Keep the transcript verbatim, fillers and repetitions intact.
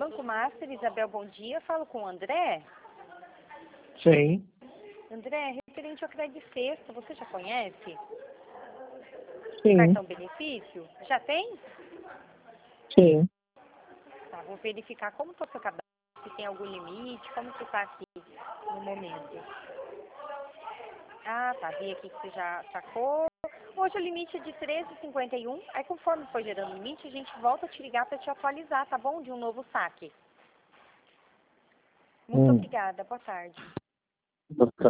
Banco Master, Isabel, bom dia. Falo com o André. Sim. André, referente ao crédito sexta, você já conhece? Sim. Cartão benefício? Já tem? Sim. Tá, vou verificar como está o seu cadastro, se tem algum limite, como que está aqui no momento. Ah, tá, vi aqui que você já sacou. Hoje o limite é de treze reais e cinquenta e um. Aí conforme for gerando limite, a gente volta a te ligar para te atualizar, tá bom? De um novo saque. Muito Hum. obrigada, boa tarde. Boa tarde.